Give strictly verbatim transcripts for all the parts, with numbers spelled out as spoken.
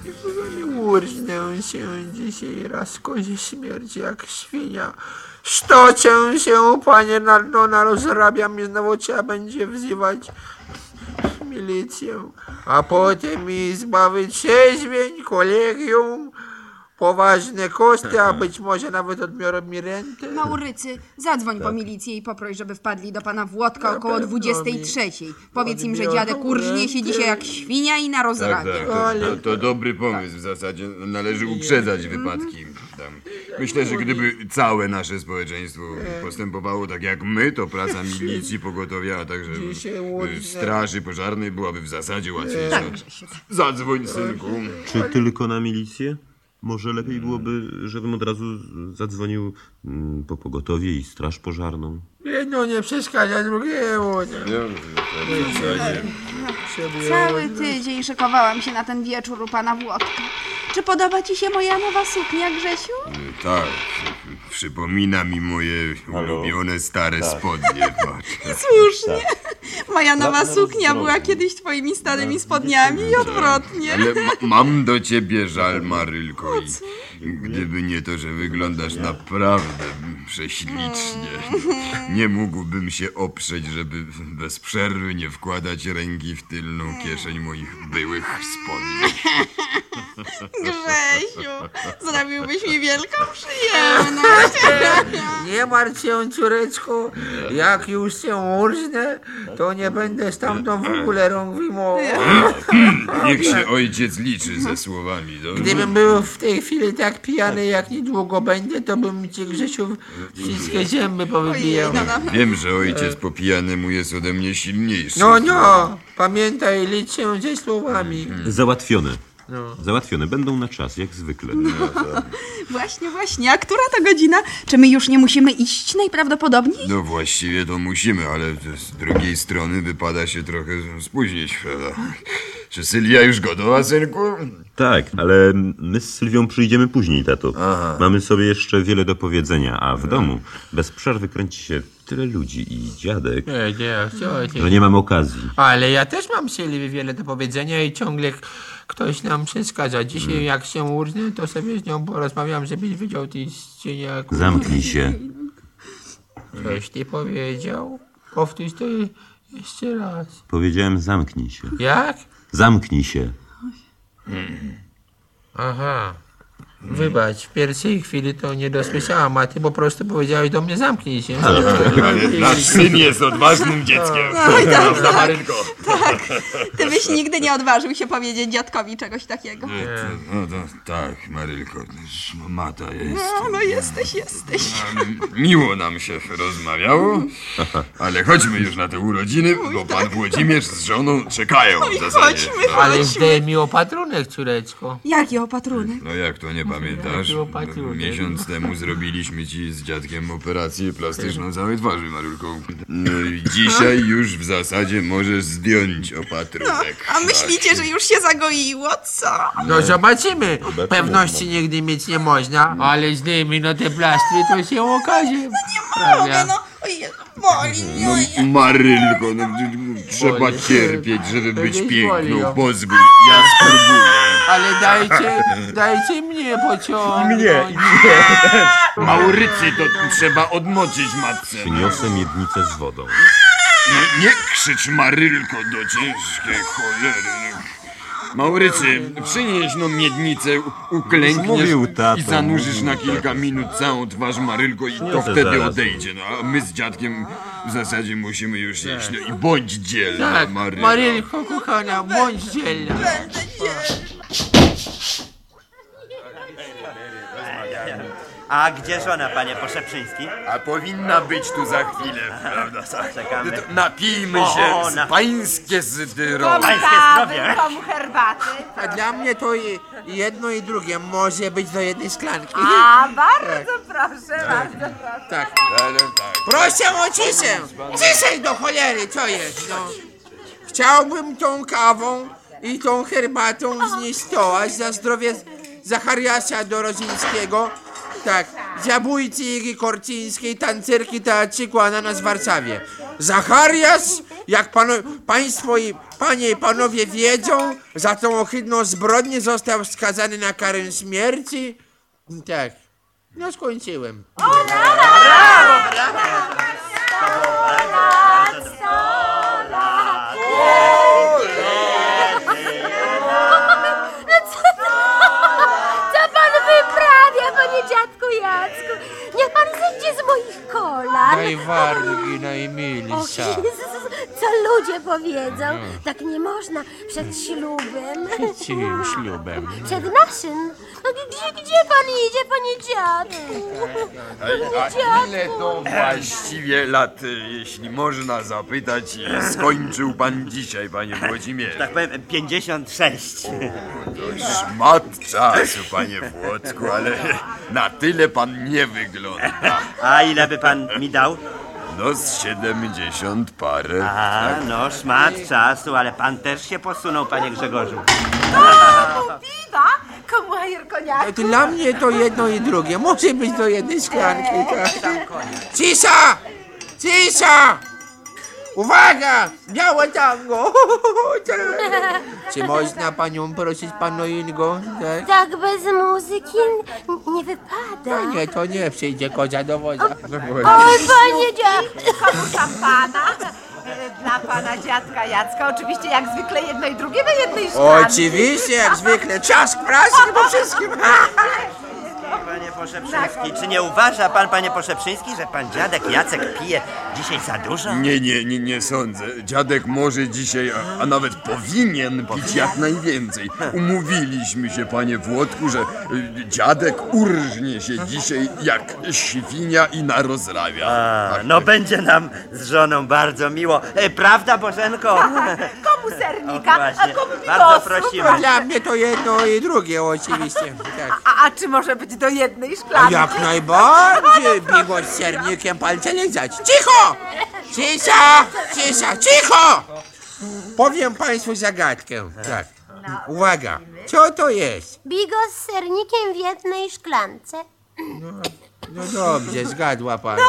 Urżnę się dzisiaj raz kozie śmierć jak świnia. Sztocę się, panie Nardona, rozrabiam i znowu trzeba będzie wzywać milicję, a potem mi zbawić trzeźwień, kolegium, poważne koszty, a być może nawet odbiorą mi rentę. Maurycy, zadzwoń po milicję i poproś, żeby wpadli do pana Włodka około dwudziestej trzeciej. Powiedz im, że dziadek urżnie się dzisiaj jak świnia i na Tak, rozrabie. tak, to, to, to dobry pomysł w zasadzie. Należy uprzedzać wypadki. Tam. Myślę, że gdyby całe nasze społeczeństwo postępowało tak jak my, to praca milicji, pogotowia, a także y, straży pożarnej byłaby w zasadzie łatwiejsza. Zadzwoń, synku. Czy tylko na milicję? Może lepiej byłoby, żebym od razu zadzwonił mm, po pogotowie i straż pożarną. Jedno nie przeszkadza drugiemu. Cały tydzień szykowałam się na ten wieczór u pana Włodka. Czy podoba ci się moja nowa suknia, Grzesiu? Y, Tak, przypomina mi moje ulubione stare spodnie. Patrz. Słusznie. Moja nowa suknia była kiedyś twoimi starymi spodniami i odwrotnie. Ale ma, mam do ciebie żal, Marylko. I gdyby nie to, że wyglądasz naprawdę prześlicznie, nie mógłbym się oprzeć, żeby bez przerwy nie wkładać ręki w tylną kieszeń moich byłych spodni. Grzesiu, zrobiłbyś mi wielką przyjemność. Nie martw się, córeczko, jak już się urżnę, to nie będę stamtąd w ogóle rąk wyjmował. Niech się ojciec liczy ze słowami. Dobrze? Gdybym był w tej chwili tak pijany, jak niedługo będę, to bym ci, Grzesiu, wszystkie zęby powybijał. No, no. Wiem, że ojciec po pijanemu jest ode mnie silniejszy. No, no, pamiętaj, licz się ze słowami. Załatwione. Załatwione. Będą na czas, jak zwykle. Właśnie, właśnie. A która to godzina? Czy my już nie musimy iść najprawdopodobniej? No właściwie to musimy, ale z drugiej strony wypada się trochę spóźnić, prawda? Czy Sylwia już gotowa, synku? Tak, ale my z Sylwią przyjdziemy później, tato. Mamy sobie jeszcze wiele do powiedzenia, a w domu bez przerwy kręci się tyle ludzi i dziadek, Nie, nie, co że nie mam okazji. Ale ja też mam Sylwii wiele do powiedzenia i ciągle ktoś nam przeszkadza. Dzisiaj jak się urżnę, to sobie z nią porozmawiam, żebyś wiedział, ty cieniaku. Zamknij się. Coś ty powiedział? Powtórz to jeszcze raz. Powiedziałem, zamknij się. Jak? Zamknij się. Aha. Wybacz, w pierwszej chwili to nie dosłyszałam, a ty po prostu powiedziałeś do mnie zamknij się. Nasz syn jest odważnym dzieckiem. Prawda, Marynko? Tak. Ty byś nigdy nie odważył się powiedzieć dziadkowi czegoś takiego. No to tak, Marylko, mata jest. No, no jesteś, jesteś. Miło nam się rozmawiało, ale chodźmy już na te urodziny, bo pan Włodzimierz z żoną czekają w zasadzie. Chodźmy, Ale chodźmy. zdejmij mi opatrunek, córeczko. Jaki opatrunek? No jak to nie pamiętasz? Jaki opatrunek? Miesiąc temu zrobiliśmy ci z dziadkiem operację plastyczną całej twarzy, Marylko. No i dzisiaj już w zasadzie możesz zdjąć opatrunek. A myślicie, że już się zagoiło, co? No zobaczymy. Pewności nigdy mieć nie można, ale zdejmij no te plastry, to się okaże. Mogę, no. O Jezu, boli mnie. No, Marylko, no, trzeba Boli. cierpieć, żeby być Będziesz boli, piękną. o. Pozwól, ja spróbuję. Ale dajcie, dajcie mnie pociągnąć. Mnie. Maurycy to trzeba odmoczyć matce. Przyniosę miednicę z wodą. Nie, nie krzycz, Marylko, do ciężkiej cholery. Maurycy, przynieś no miednicę, uklękniesz Mówił tato, i zanurzysz mówił na kilka tato. minut całą twarz, Marylko, i to to wtedy zaraz. odejdzie. No, a my z dziadkiem w zasadzie musimy już iść. No i bądź dzielna, Tak, Marylko. Marylko, kochana, bądź dzielna. A gdzie żona, panie Poszeprzyński? A powinna być tu za chwilę, prawda? Czekamy. Napijmy O, się o, z na- pańskie zdrowie. Pańskie zdrowie. Komu herbaty? A dla mnie to i- jedno i drugie może być do jednej szklanki. A, bardzo proszę, bardzo proszę. Tak. Ale tak. Proszę o ciszę! Ciszej do cholery, co jest, no? Chciałbym tą kawą i tą herbatą znieść toast za zdrowie Zachariasza Dorozińskiego, tak, zabójcy Igi Korcińskiej, tancerki teatrzyku Ananas w Warszawie. Zachariasz, jak pano, państwo i panie i panowie wiedzą, za tą ohydną zbrodnię został skazany na karę śmierci. Tak, no skończyłem. Co pan wyprawia, panie dziadku Jacku? Niech pan zejdzie z moich kolan. Najwargi, Och, najmilsza. Jezus, co ludzie powiedzą? Tak nie można przed ślubem. Czyim ślubem? Przed naszym. No, Gdzie, gdzie pan idzie, panie dziadku? A ile to właściwie lat, jeśli można zapytać, skończył pan dzisiaj, panie Włodzimierzu? Tak powiem, pięćdziesiąt sześć. Szmat czasu, panie Włodku, ale na tyle pan nie wygląda. A ile by pan mi dał? No z siedemdziesiąt parę. A, no szmat czasu, ale pan też się posunął, panie Grzegorzu. Piwa? Komuajer koniak. Dla mnie to jedno i drugie. Może być do jednej szklanki, tak? Cisza! Cisza! Uwaga! Białe tango! Czy można panią prosić, pano Ingo? Tak? Tak bez muzyki n- nie wypada. Nie, to nie przyjdzie kozia do wodza. Oj, panie dziadku. Komu tam pana? E, Dla pana dziadka Jacka. Oczywiście jak zwykle jedno i drugie do jednej szklanki. Oczywiście, jak zwykle. Czas pracy po wszystkim. Panie Poszeprzyński, czy nie uważa pan, panie Poszeprzyński, że pan dziadek Jacek pije dzisiaj za dużo? Nie, nie, nie, nie sądzę. Dziadek może dzisiaj, a, a nawet powinien pić jak najwięcej. Umówiliśmy się, panie Włodku, że y, dziadek urżnie się dzisiaj jak świnia i narozrawia. A, Tak, no tak. będzie nam z żoną bardzo miło. E, prawda, Bożenko? Komu sernika, O, a właśnie. komu Bardzo bigosu? prosimy. Dla mnie to jedno i drugie, oczywiście. Tak. A, a czy może być do jednej A szklanki? jak najbardziej, bigos z sernikiem, palce lizać. Cicho! Cisza! Cisza! Cicho! Powiem państwu zagadkę. Tak. Uwaga, co to jest? Bigos z sernikiem w jednej szklance. No dobrze, zgadła pani.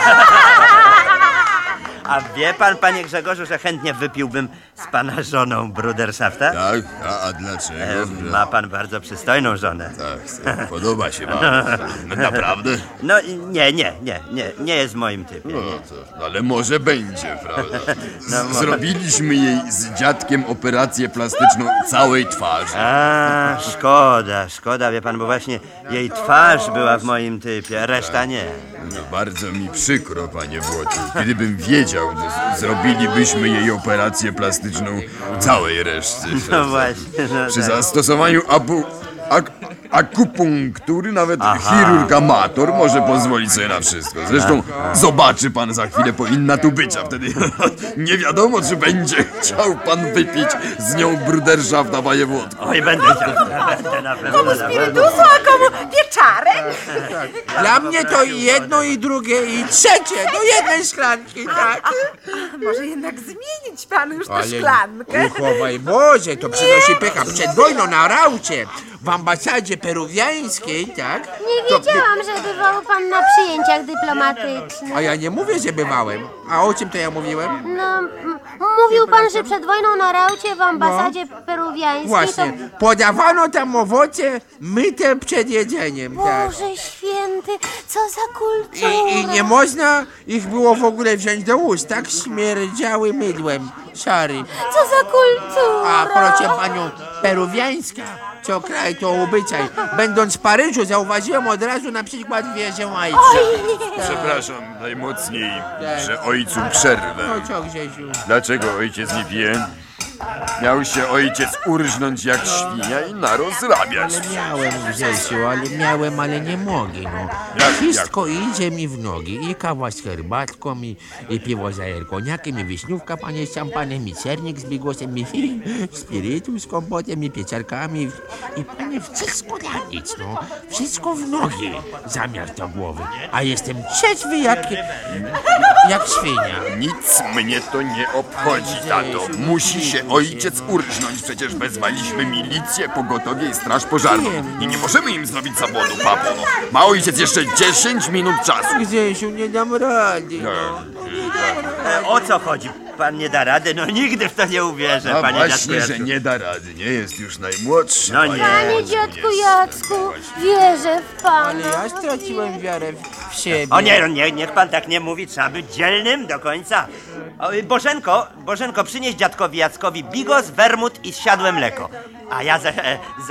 A wie pan, panie Grzegorzu, że chętnie wypiłbym z pana żoną brudershafta? Tak? A, a dlaczego? E, ma pan bardzo przystojną żonę. Tak, tak, podoba się wam. No, naprawdę? No i nie, nie, nie, nie, nie jest w moim typie. No to, ale może będzie, prawda? Z, No, może. zrobiliśmy jej z dziadkiem operację plastyczną całej twarzy. A, szkoda, szkoda, wie pan, bo właśnie jej twarz była w moim typie, reszta nie. No, bardzo mi przykro, panie Włodku. Gdybym wiedział, to z- zrobilibyśmy jej operację plastyczną całej reszty. No właśnie, no Przy tak. zastosowaniu abu, ak, akupunktury nawet Aha. chirurg amator może pozwolić sobie na wszystko. Zresztą zobaczy pan za chwilę, powinna tu być, a wtedy nie wiadomo, czy będzie chciał pan wypić z nią brudershafta, panie Włodku. Oj, będę chciał, będę na pewno, Komu na pewno. spirytusu, a komu pieczarek? Dla mnie to jedno i drugie i trzecie do jednej szklanki, tak? Może jednak zmienić panu już tę Ale szklankę? uchowaj Boże, to przynosi pecha. Przed wojną na raucie w ambasadzie peruwiańskiej, tak? Nie to- wiedziałam, że bywał pan na przyjęciach dyplomatycznych. A ja nie mówię, że bywałem. A o czym to ja mówiłem? No, m- mówił pan, że przed wojną na raucie w ambasadzie peruwiańskiej Właśnie, to... podawano tam owoce myte przed jedzeniem, tak? Boże święty, co za kultura. I, I nie można ich było w ogóle wziąć do ust, tak śmierdziały mydłem. Sorry. Co za kultura. A proszę panią, peruwiańska, co kraj to obyczaj. Będąc w Paryżu zauważyłem od razu na przykład wieżę Eiffla. Przepraszam najmocniej, że ojcu przerwę. No co Grzesiu? Dlaczego ojciec nie pije? Miał się ojciec urżnąć jak świnia i narozrabiać. Ale miałem Grzesiu, ale miałem, ale nie mogę, no. Jak- Wszystko idzie mi w nogi. I kawa z herbatką, i, i piwo za koniakiem, i wiśniówka, panie, z szampanem, i sernik z bigosem, i spirytus z kompotem, i pieczarkami. I panie, wszystko dla nic, no. Wszystko w nogi, zamiast do głowy. A jestem trzeźwy jak, jak świnia. Nic mnie to nie obchodzi, tato. Musi się ojciec urżnąć. Przecież wezwaliśmy milicję, pogotowie i straż pożarną. I nie możemy im zrobić zawodu, papo. No. Ma ojciec jeszcze dziesięć minut czasu. Grzesiu, nie dam rady, no. No, E, o co chodzi? Pan nie da rady? No nigdy w to nie uwierzę, A panie dziadku właśnie, Jacku. że nie da rady, nie jest już najmłodszy. No nie. Panie dziadku Jacku, wierzę w Ale pana. ja straciłem wiarę w, w siebie. O nie, no nie, niech pan tak nie mówi, trzeba być dzielnym do końca. O, y, Bożenko, Bożenko, przynieś dziadkowi Jackowi bigos, wermut i zsiadłe mleko. A ja za, e, za